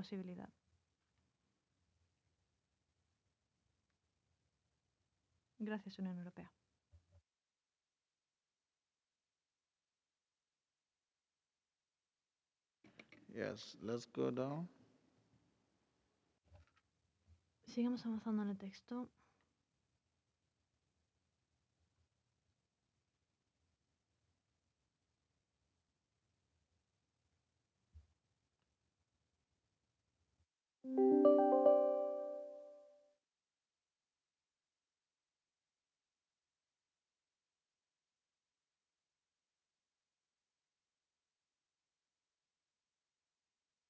posibilidad. Gracias, Unión Europea. Yes, let's go down. Sigamos avanzando en el texto.